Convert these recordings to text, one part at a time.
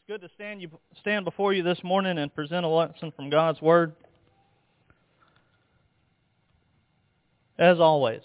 good to stand before you this morning and present a lesson from God's Word. As always,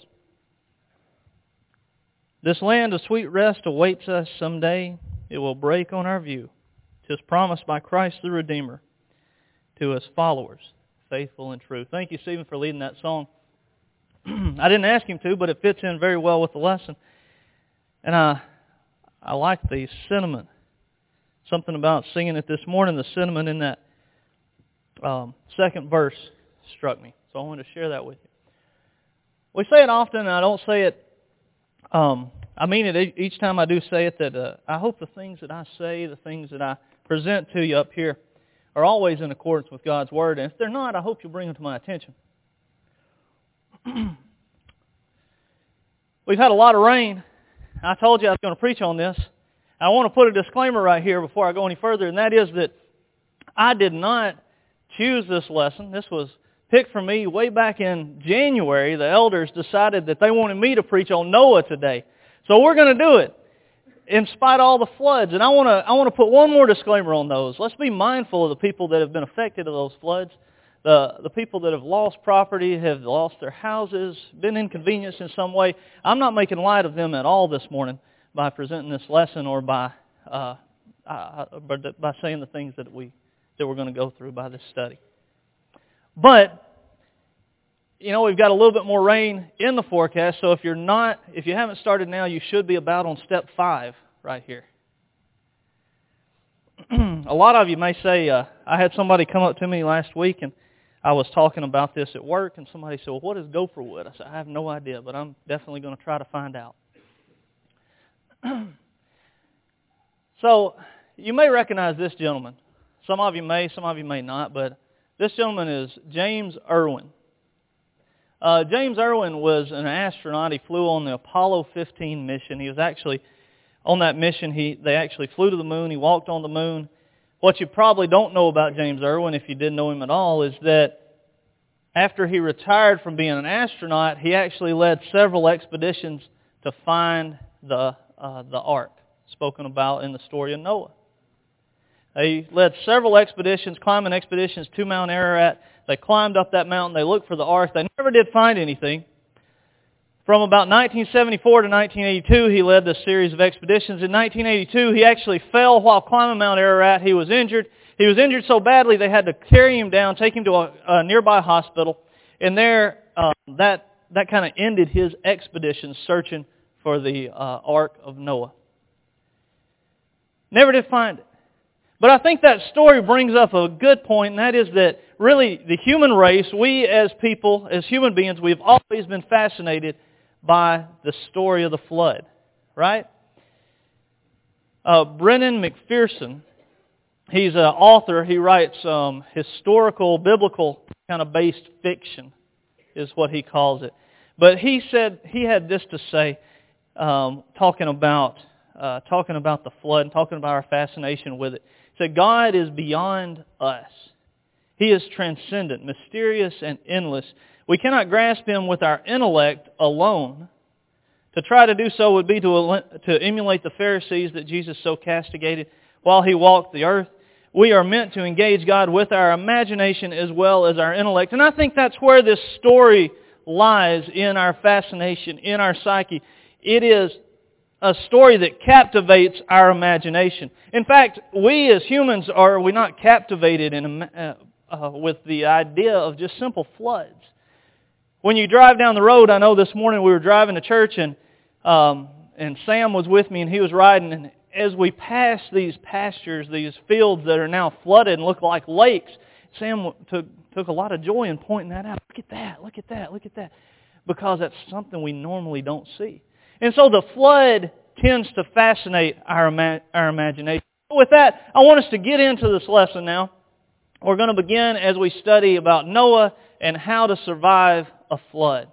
this land of sweet rest awaits us someday. It will break on our view. 'Tis promised by Christ the Redeemer to His followers, faithful and true. Thank you, Stephen, for leading that song. I didn't ask him to, but it fits in very well with the lesson. And I like the sentiment. Something about singing it this morning, the sentiment in that second verse struck me. So I wanted to share that with you. We say it often, and I don't say it, I mean it each time I do say it, that I hope the things that I say, the things that I present to you up here, are always in accordance with God's Word. And if they're not, I hope you'll bring them to my attention. We've had a lot of rain. I told you I was going to preach on this. I want to put a disclaimer right here before I go any further, and that is that I did not choose this lesson. This was picked for me way back in January. The elders decided that they wanted me to preach on Noah today. So we're going to do it in spite of all the floods. And I want to put one more disclaimer on those. Let's be mindful of the people that have been affected of those floods. The people that have lost property, have lost their houses, been inconvenienced in some way. I'm not making light of them at all this morning by presenting this lesson or by saying the things that we're going to go through by this study. But we've got a little bit more rain in the forecast. So if you haven't started now, you should be about on step 5 right here. A lot of you may say, I had somebody come up to me last week and I was talking about this at work, and somebody said, well, what is gopher wood? I said, I have no idea, but I'm definitely going to try to find out. So, you may recognize this gentleman. Some of you may not, but this gentleman is James Irwin. James Irwin was an astronaut. He flew on the Apollo 15 mission. He was actually, on that mission, they actually flew to the moon. He walked on the moon. What you probably don't know about James Irwin, if you didn't know him at all, is that after he retired from being an astronaut, he actually led several expeditions to find the ark spoken about in the story of Noah. He led several expeditions, climbing expeditions to Mount Ararat. They climbed up that mountain. They looked for the ark. They never did find anything. From about 1974 to 1982, he led this series of expeditions. In 1982, he actually fell while climbing Mount Ararat. He was injured. He was injured so badly they had to carry him down, take him to a nearby hospital. And there, that kind of ended his expedition searching for the Ark of Noah. Never did find it. But I think that story brings up a good point, and that is that really the human race, we as people, as human beings, we've always been fascinated by the story of the flood, right? Brennan McPherson, he's an author. He writes historical, biblical kind of based fiction, is what he calls it. But he said he had this to say, talking about the flood and talking about our fascination with it. He said, God is beyond us. He is transcendent, mysterious, and endless. We cannot grasp Him with our intellect alone. To try to do so would be to emulate the Pharisees that Jesus so castigated while He walked the earth. We are meant to engage God with our imagination as well as our intellect. And I think that's where this story lies in our fascination, in our psyche. It is a story that captivates our imagination. In fact, we as humans are not captivated with the idea of just simple floods. When you drive down the road, I know this morning we were driving to church and Sam was with me and he was riding, and as we passed these pastures, these fields that are now flooded and look like lakes, Sam took a lot of joy in pointing that out. Look at that, look at that, look at that. Because that's something we normally don't see. And so the flood tends to fascinate our imagination. With that, I want us to get into this lesson now. We're going to begin as we study about Noah and how to survive a flood.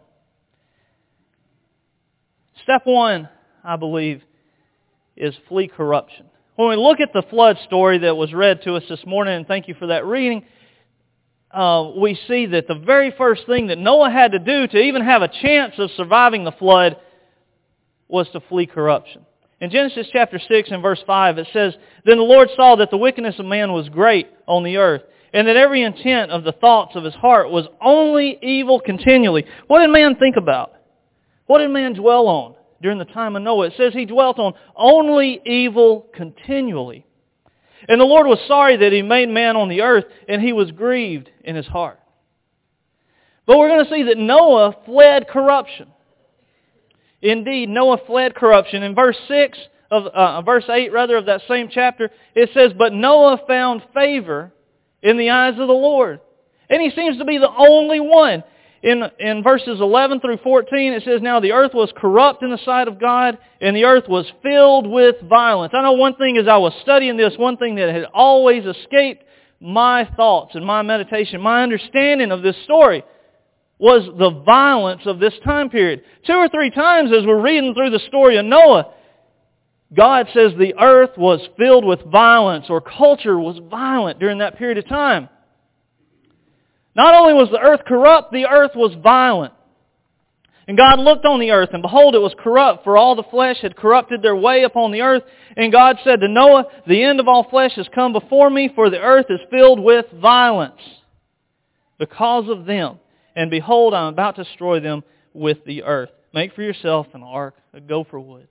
Step 1, I believe, is flee corruption. When we look at the flood story that was read to us this morning, and thank you for that reading, we see that the very first thing that Noah had to do to even have a chance of surviving the flood was to flee corruption. In Genesis chapter 6 and verse 5, it says, "Then the Lord saw that the wickedness of man was great on the earth, and that every intent of the thoughts of his heart was only evil continually." What did man think about? What did man dwell on during the time of Noah? It says he dwelt on only evil continually. And the Lord was sorry that He made man on the earth, and He was grieved in His heart. But we're going to see that Noah fled corruption. Indeed, Noah fled corruption. In verse 8 of that same chapter, it says, "But Noah found favor in the eyes of the Lord." And he seems to be the only one. In verses 11 through 14, it says, "Now the earth was corrupt in the sight of God, and the earth was filled with violence." I know one thing as I was studying this, one thing that had always escaped my thoughts and my meditation, my understanding of this story, was the violence of this time period. 2 or 3 times as we're reading through the story of Noah, God says the earth was filled with violence, or culture was violent during that period of time. Not only was the earth corrupt, the earth was violent. And God looked on the earth, and behold, it was corrupt, for all the flesh had corrupted their way upon the earth. And God said to Noah, "The end of all flesh has come before me, for the earth is filled with violence because of them. And behold, I am about to destroy them with the earth. Make for yourself an ark of gopher wood."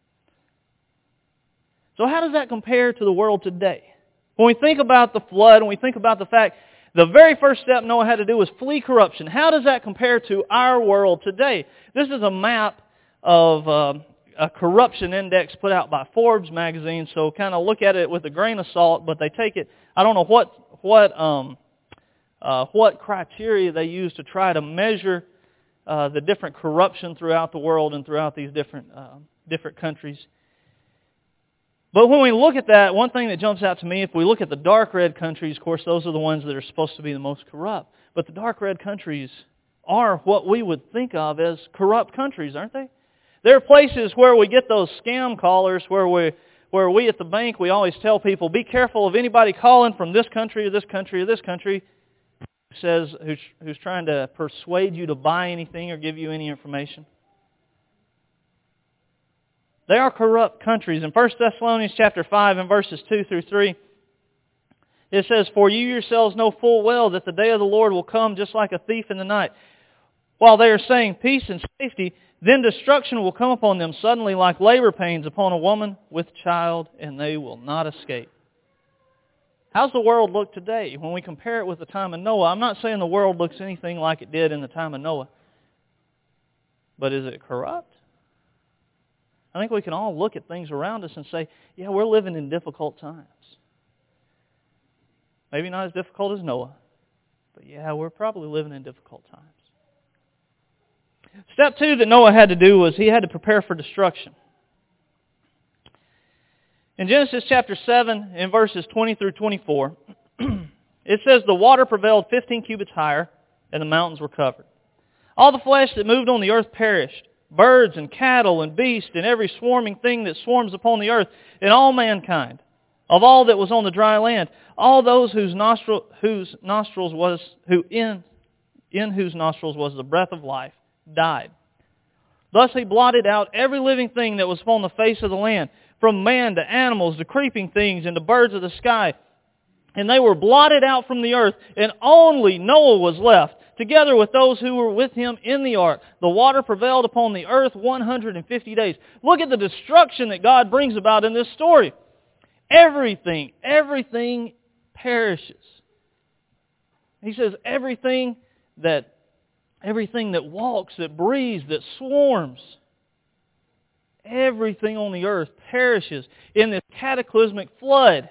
So how does that compare to the world today? When we think about the flood, and we think about the fact the very first step Noah had to do was flee corruption, how does that compare to our world today? This is a map of a corruption index put out by Forbes magazine, so kind of look at it with a grain of salt, but they take it, I don't know what criteria they use to try to measure the different corruption throughout the world and throughout these different countries. But when we look at that, one thing that jumps out to me, if we look at the dark red countries, of course, those are the ones that are supposed to be the most corrupt. But the dark red countries are what we would think of as corrupt countries, aren't they? There are places where we get those scam callers where we at the bank, we always tell people, be careful of anybody calling from this country or this country or this country who's trying to persuade you to buy anything or give you any information. They are corrupt countries. In 1 Thessalonians chapter 5 and verses 2 through 3, it says, "For you yourselves know full well that the day of the Lord will come just like a thief in the night. While they are saying peace and safety, then destruction will come upon them suddenly like labor pains upon a woman with child, and they will not escape." How's the world look today when we compare it with the time of Noah? I'm not saying the world looks anything like it did in the time of Noah. But is it corrupt? I think we can all look at things around us and say, yeah, we're living in difficult times. Maybe not as difficult as Noah, but yeah, we're probably living in difficult times. Step 2 that Noah had to do was he had to prepare for destruction. In Genesis chapter 7, in verses 20 through 24, it says, "The water prevailed 15 cubits higher, and the mountains were covered. All the flesh that moved on the earth perished, birds and cattle and beasts and every swarming thing that swarms upon the earth, and all mankind, of all that was on the dry land, all those whose nostrils was the breath of life, died. Thus He blotted out every living thing that was upon the face of the land, from man to animals to creeping things and to birds of the sky. And they were blotted out from the earth, and only Noah was left, together with those who were with him in the ark. The water prevailed upon the earth 150 days. Look at the destruction that God brings about in this story. Everything perishes. He says everything that walks, that breathes, that swarms, everything on the earth perishes in this cataclysmic flood.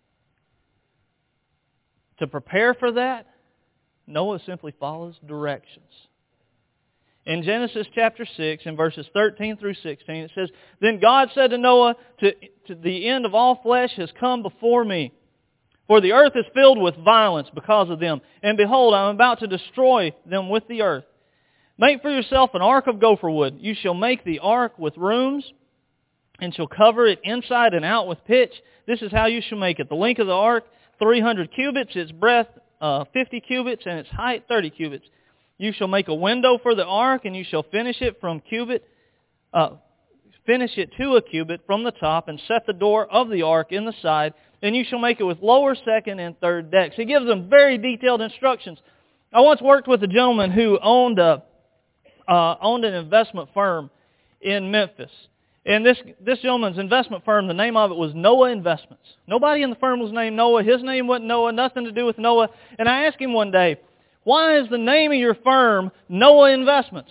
To prepare for that, Noah simply follows directions. In Genesis chapter 6, in verses 13 through 16, it says, "Then God said to Noah, to the end of all flesh has come before me. For the earth is filled with violence because of them. And behold, I am about to destroy them with the earth. Make for yourself an ark of gopher wood. You shall make the ark with rooms, and shall cover it inside and out with pitch. This is how you shall make it. The length of the ark, 300 cubits, its breadth 50 cubits, and its height 30 cubits. You shall make a window for the ark, and you shall finish it from finish it to a cubit from the top, and set the door of the ark in the side, and you shall make it with lower, second, and third decks. He gives them very detailed instructions. I once worked with a gentleman who owned an investment firm in Memphis. And this gentleman's investment firm, the name of it was Noah Investments. Nobody in the firm was named Noah. His name wasn't Noah, nothing to do with Noah. And I asked him one day, why is the name of your firm Noah Investments?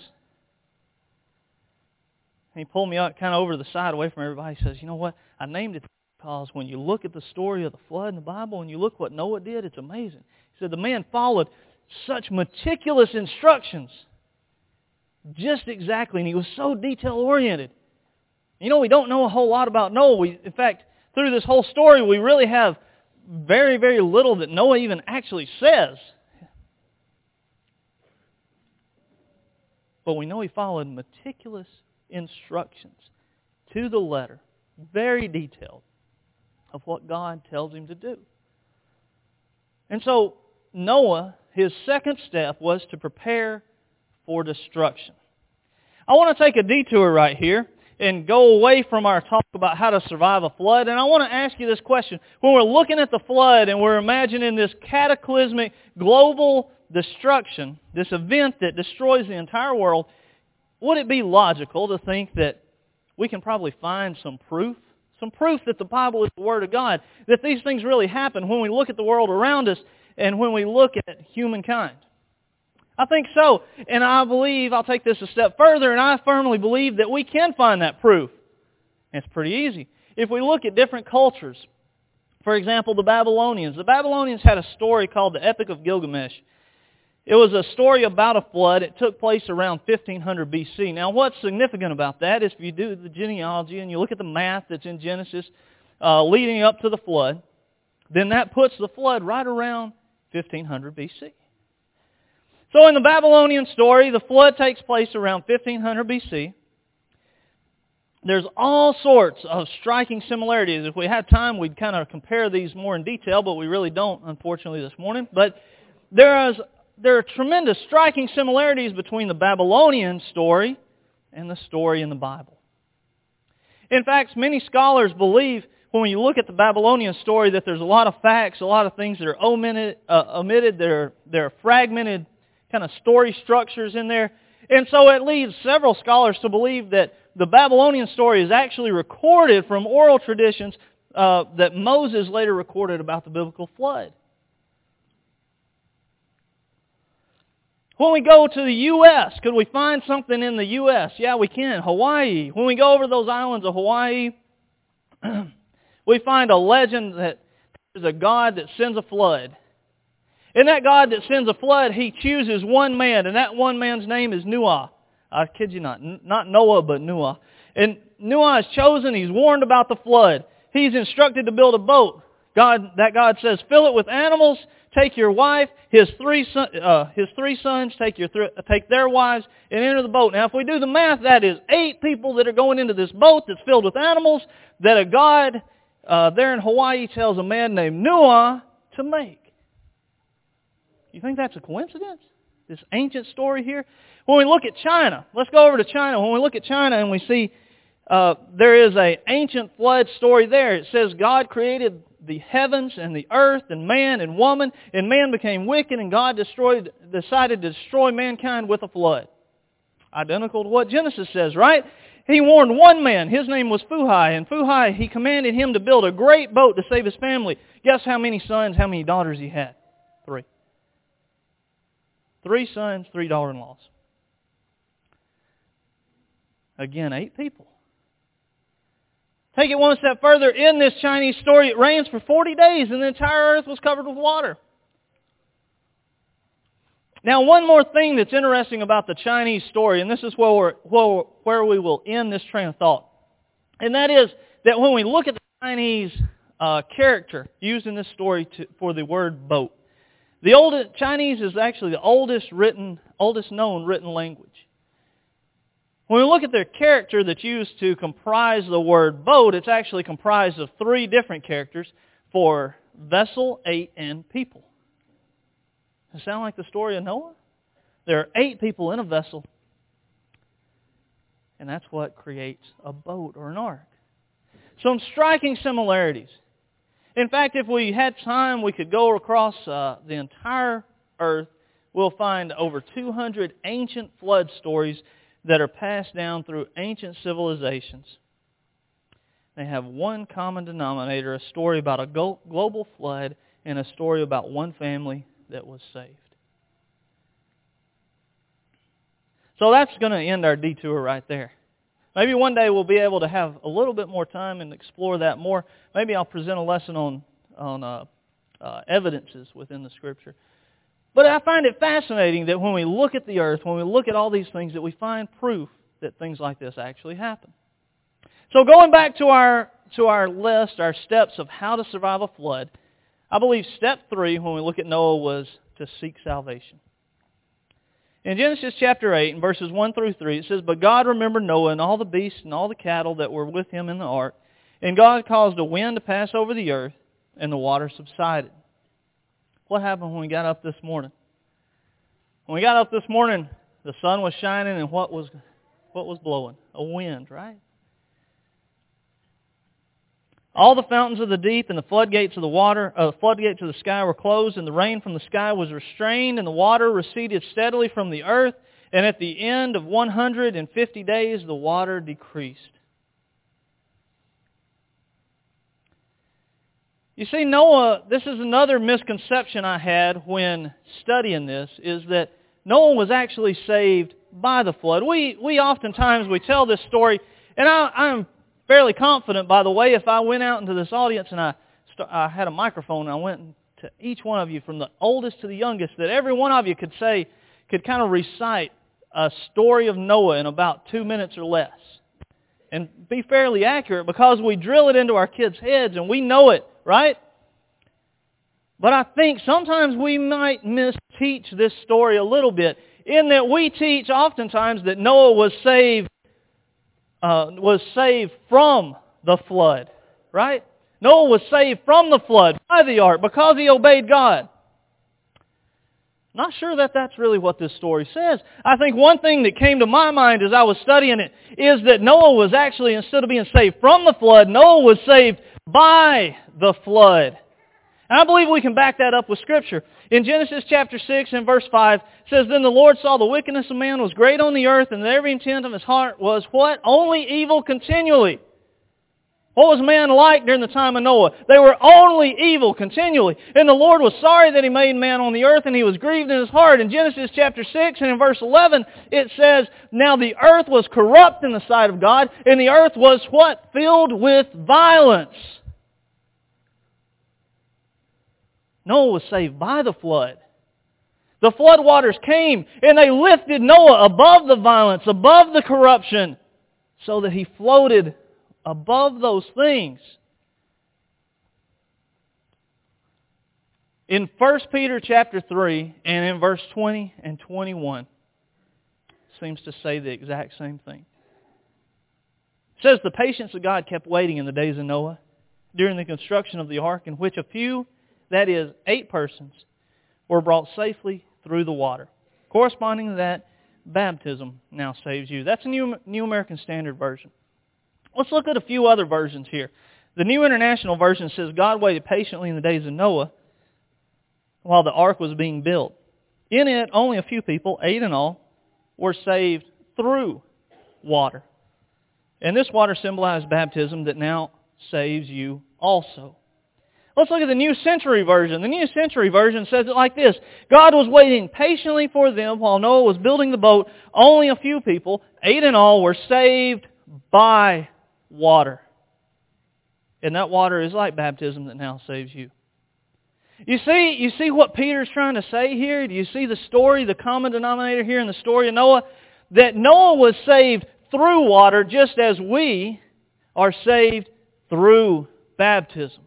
And he pulled me out kind of over to the side away from everybody. He says, you know what? I named it because when you look at the story of the flood in the Bible and you look what Noah did, it's amazing. He said the man followed such meticulous instructions just exactly, and he was so detail-oriented. You know, we don't know a whole lot about Noah. In fact, through this whole story, we really have very, very little that Noah even actually says. But we know he followed meticulous instructions to the letter, very detailed, of what God tells him to do. And so Noah, his second step was to prepare for destruction. I want to take a detour right here and go away from our talk about how to survive a flood. And I want to ask you this question. When we're looking at the flood and we're imagining this cataclysmic global destruction, this event that destroys the entire world, would it be logical to think that we can probably find some proof that the Bible is the Word of God, that these things really happen when we look at the world around us and when we look at humankind? I think so. And I believe, I'll take this a step further, and I firmly believe that we can find that proof. And it's pretty easy. If we look at different cultures, for example, the Babylonians. The Babylonians had a story called the Epic of Gilgamesh. It was a story about a flood. It took place around 1500 BC. Now, what's significant about that is if you do the genealogy and you look at the math that's in Genesis leading up to the flood, then that puts the flood right around 1500 BC. So in the Babylonian story, the flood takes place around 1500 BC. There's all sorts of striking similarities. If we had time, we'd kind of compare these more in detail, but we really don't, unfortunately, this morning. But there are tremendous striking similarities between the Babylonian story and the story in the Bible. In fact, many scholars believe when you look at the Babylonian story that there's a lot of facts, a lot of things that are omitted, there are fragmented kind of story structures in there. And so it leads several scholars to believe that the Babylonian story is actually recorded from oral traditions that Moses later recorded about the biblical flood. When we go to the U.S., could we find something in the U.S.? Yeah, we can. Hawaii. When we go over those islands of Hawaii, we find a legend that there's a God that sends a flood. And that God that sends a flood, He chooses one man, and that one man's name is Noah. I kid you not. Not Noah, but Noah. And Noah is chosen. He's warned about the flood. He's instructed to build a boat. That God says, fill it with animals, take your wife, his three sons, take their wives, and enter the boat. Now, if we do the math, that is 8 people that are going into this boat that's filled with animals that a God there in Hawaii tells a man named Noah to make. You think that's a coincidence? This ancient story here? When we look at China, let's go over to China. When we look at China and we see there is an ancient flood story there. It says God created the heavens and the earth and man and woman, and man became wicked, and God decided to destroy mankind with a flood. Identical to what Genesis says, right? He warned one man. His name was Fuhai. And Fuhai, he commanded him to build a great boat to save his family. Guess how many sons, how many daughters he had? 3. 3 sons, 3 daughter-in-laws. Again, 8 people. Take it one step further. In this Chinese story, it rains for 40 days and the entire earth was covered with water. Now, one more thing that's interesting about the Chinese story, and this is where we will end this train of thought, and that is that when we look at the Chinese character used in this story for the word boat, Chinese is actually the oldest known written language. When we look at their character that's used to comprise the word boat, it's actually comprised of 3 different characters for vessel, 8, and people. Does it sound like the story of Noah? There are 8 people in a vessel, And that's what creates a boat or an ark. Some striking similarities. In fact, if we had time, we could go across the entire earth. We'll find over 200 ancient flood stories that are passed down through ancient civilizations. They have one common denominator, a story about a global flood and a story about one family that was saved. So that's going to end our detour right there. Maybe one day we'll be able to have a little bit more time and explore that more. Maybe I'll present a lesson on evidences within the Scripture. But I find it fascinating that when we look at the earth, when we look at all these things, that we find proof that things like this actually happen. So going back to our list, our steps of how to survive a flood, I believe step 3 when we look at Noah was to seek salvation. In Genesis chapter 8, in verses 1 through 3, it says, "But God remembered Noah and all the beasts and all the cattle that were with him in the ark, and God caused a wind to pass over the earth, and the water subsided." What happened when we got up this morning? When we got up this morning, the sun was shining, and what was blowing? A wind, right? All the fountains of the deep and the floodgates of the sky were closed, and the rain from the sky was restrained, and the water receded steadily from the earth, and at the end of 150 days the water decreased. You see, Noah, this is another misconception I had when studying this, is that Noah was actually saved by the flood. We oftentimes tell this story, and I'm fairly confident, by the way, if I went out into this audience and I had a microphone and I went to each one of you from the oldest to the youngest, that every one of you could kind of recite a story of Noah in about 2 minutes or less. And be fairly accurate because we drill it into our kids' heads and we know it, right? But I think sometimes we might misteach this story a little bit in that we teach oftentimes that Noah was saved from the flood, right? Noah was saved from the flood by the ark because he obeyed God. Not sure that that's really what this story says. I think one thing that came to my mind as I was studying it is that Noah was actually, instead of being saved from the flood, Noah was saved by the flood. And I believe we can back that up with Scripture. In Genesis chapter 6 and verse 5, it says, "Then the Lord saw the wickedness of man was great on the earth, and that every intent of his heart was" what? Only evil continually. What was man like during the time of Noah? They were only evil continually. And the Lord was sorry that He made man on the earth, and He was grieved in His heart. In Genesis chapter 6 and in verse 11, it says, "Now the earth was corrupt in the sight of God, and the earth was" what? Filled with violence. Noah was saved by the flood. The flood waters came and they lifted Noah above the violence, above the corruption, so that he floated above those things. In 1 Peter chapter 3 and in verse 20 and 21, seems to say the exact same thing. It says, "The patience of God kept waiting in the days of Noah during the construction of the ark, in which a few, that is, 8 persons, were brought safely through the water." Corresponding to that, baptism now saves you. That's a New American Standard Version. Let's look at a few other versions here. The New International Version says, "God waited patiently in the days of Noah while the ark was being built. In it, only a few people, 8 in all, were saved through water. And this water symbolized baptism that now saves you also." Let's look at the New Century Version. The New Century Version says it like this: "God was waiting patiently for them while Noah was building the boat. Only a few people, 8 in all, were saved by water." And that water is like baptism that now saves you. You see what Peter's trying to say here? Do you see the story, the common denominator here in the story of Noah? That Noah was saved through water just as we are saved through baptism.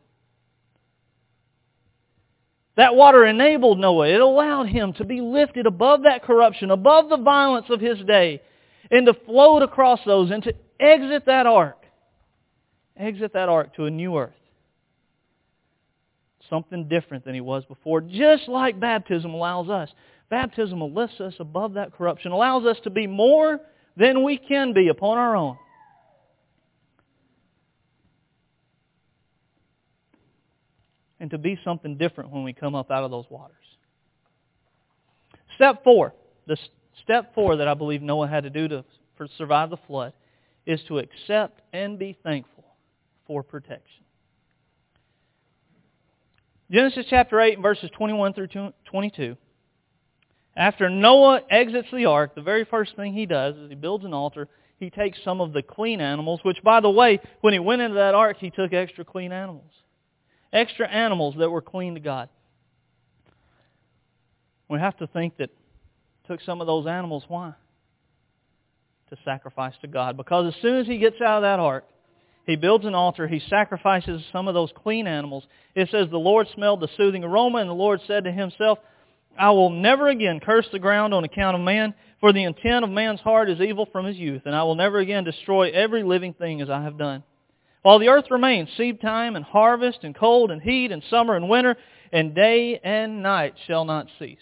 That water enabled Noah. It allowed him to be lifted above that corruption, above the violence of his day, and to float across those and to exit that ark to a new earth. Something different than he was before, just like baptism allows us. Baptism lifts us above that corruption, allows us to be more than we can be upon our own. And to be something different when we come up out of those waters. Step 4. The step 4 that I believe Noah had to do to survive the flood is to accept and be thankful for protection. Genesis chapter 8, verses 21 through 22. After Noah exits the ark, the very first thing he does is he builds an altar. He takes some of the clean animals, which, by the way, when he went into that ark, he took extra clean animals. Extra animals that were clean to God. We have to think that took some of those animals, why? To sacrifice to God. Because as soon as he gets out of that ark, he builds an altar, he sacrifices some of those clean animals. It says, the Lord smelled the soothing aroma, and the Lord said to himself, I will never again curse the ground on account of man, for the intent of man's heart is evil from his youth, and I will never again destroy every living thing as I have done. While the earth remains, seed time and harvest and cold and heat and summer and winter, and day and night shall not cease.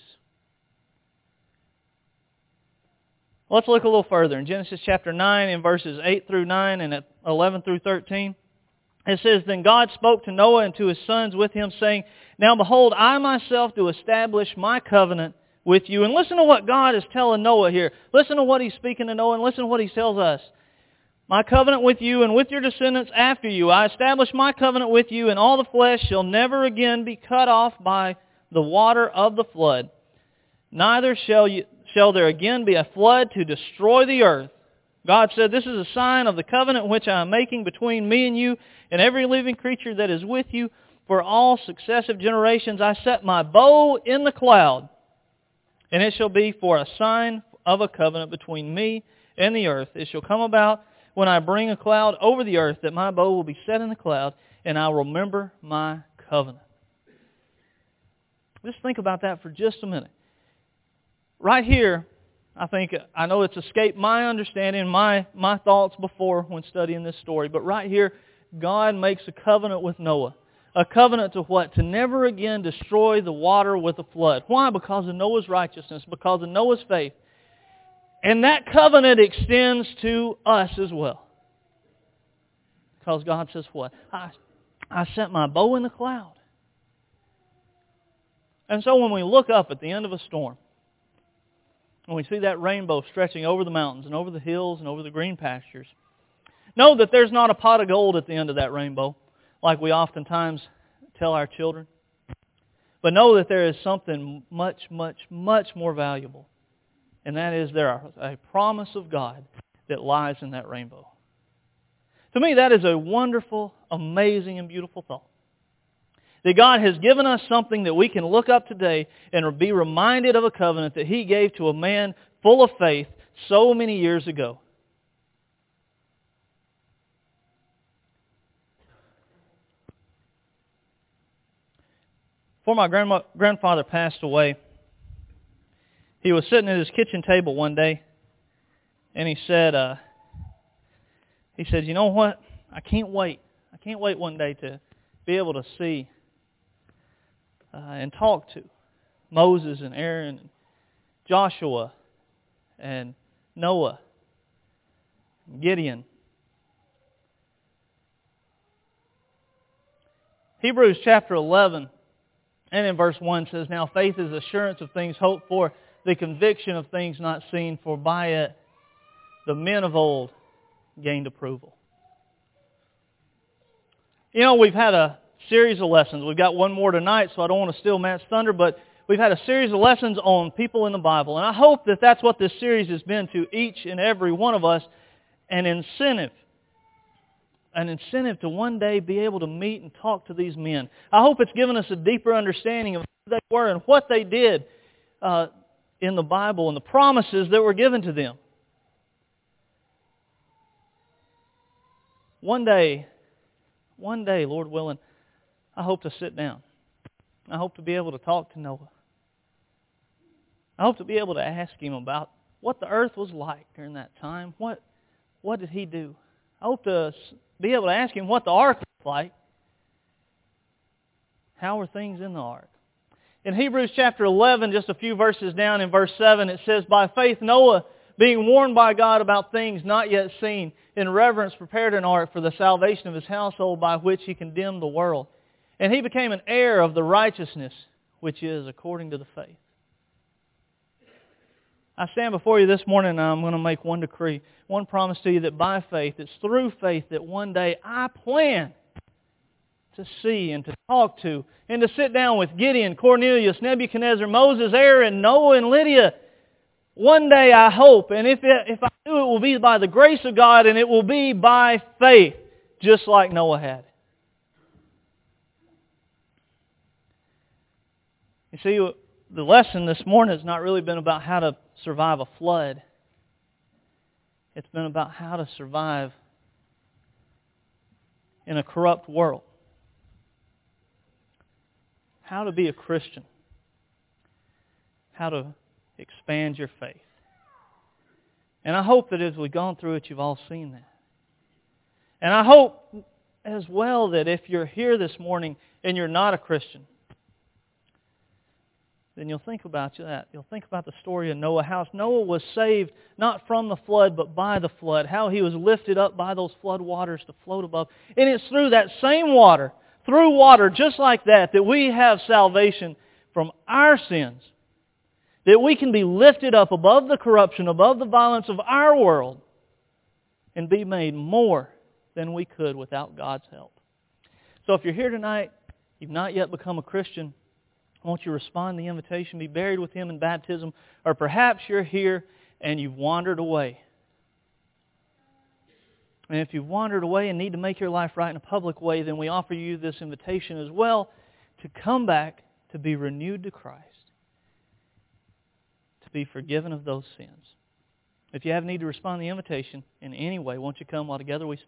Let's look a little further. In Genesis chapter 9, in verses 8 through 9 and 11 through 13, it says, Then God spoke to Noah and to his sons with him, saying, Now behold, I myself do establish my covenant with you. And listen to what God is telling Noah here. Listen to what He's speaking to Noah, and listen to what He tells us. My covenant with you and with your descendants after you. I establish my covenant with you, and all the flesh shall never again be cut off by the water of the flood. Neither shall there again be a flood to destroy the earth. God said, This is a sign of the covenant which I am making between me and you and every living creature that is with you. For all successive generations I set my bow in the cloud, and it shall be for a sign of a covenant between me and the earth. It shall come about when I bring a cloud over the earth that my bow will be set in the cloud, and I will remember my covenant. Just think about that for just a minute. Right here, I know it's escaped my understanding, my thoughts before when studying this story, but right here, God makes a covenant with Noah. A covenant to what? To never again destroy the water with a flood. Why? Because of Noah's righteousness, because of Noah's faith. And that covenant extends to us as well. Because God says what? I set my bow in the cloud. And so when we look up at the end of a storm, and we see that rainbow stretching over the mountains and over the hills and over the green pastures, know that there's not a pot of gold at the end of that rainbow, like we oftentimes tell our children. But know that there is something much, much, much more valuable. And that is there is a promise of God that lies in that rainbow. To me, that is a wonderful, amazing, and beautiful thought. That God has given us something that we can look up today and be reminded of a covenant that He gave to a man full of faith so many years ago. Before my grandfather passed away, he was sitting at his kitchen table one day, and he said, you know what? I can't wait. I can't wait one day to be able to see and talk to Moses and Aaron and Joshua and Noah, and Gideon. Hebrews chapter 11 and in verse 1 says, Now faith is assurance of things hoped for, the conviction of things not seen, for by it the men of old gained approval. You know, we've had a series of lessons. We've got one more tonight, so I don't want to steal Matt's thunder, but we've had a series of lessons on people in the Bible. And I hope that that's what this series has been to each and every one of us, an incentive to one day be able to meet and talk to these men. I hope it's given us a deeper understanding of who they were and what they did in the Bible and the promises that were given to them. One day, Lord willing, I hope to sit down. I hope to be able to talk to Noah. I hope to be able to ask him about what the earth was like during that time. What did he do? I hope to be able to ask him what the ark was like. How were things in the ark? In Hebrews chapter 11, just a few verses down in verse 7, it says, By faith Noah, being warned by God about things not yet seen, in reverence prepared an ark for the salvation of his household, by which he condemned the world. And he became an heir of the righteousness which is according to the faith. I stand before you this morning and I'm going to make one decree, one promise to you, that by faith, it's through faith that one day I plan to see and to talk to and to sit down with Gideon, Cornelius, Nebuchadnezzar, Moses, Aaron, Noah, and Lydia. One day I hope, and if I do, it will be by the grace of God, and it will be by faith, just like Noah had. You see, the lesson this morning has not really been about how to survive a flood. It's been about how to survive in a corrupt world. How to be a Christian. How to expand your faith. And I hope that as we've gone through it, you've all seen that. And I hope as well that if you're here this morning and you're not a Christian, then you'll think about that. You'll think about the story of Noah, how Noah was saved not from the flood, but by the flood, how he was lifted up by those flood waters to float above. And it's through that same water, through water just like that, that we have salvation from our sins, that we can be lifted up above the corruption, above the violence of our world, and be made more than we could without God's help. So if you're here tonight, you've not yet become a Christian, won't you respond to the invitation, be buried with Him in baptism? Or perhaps you're here and you've wandered away. And if you've wandered away and need to make your life right in a public way, then we offer you this invitation as well to come back, to be renewed to Christ, to be forgiven of those sins. If you have need to respond to the invitation in any way, won't you come while together we stand?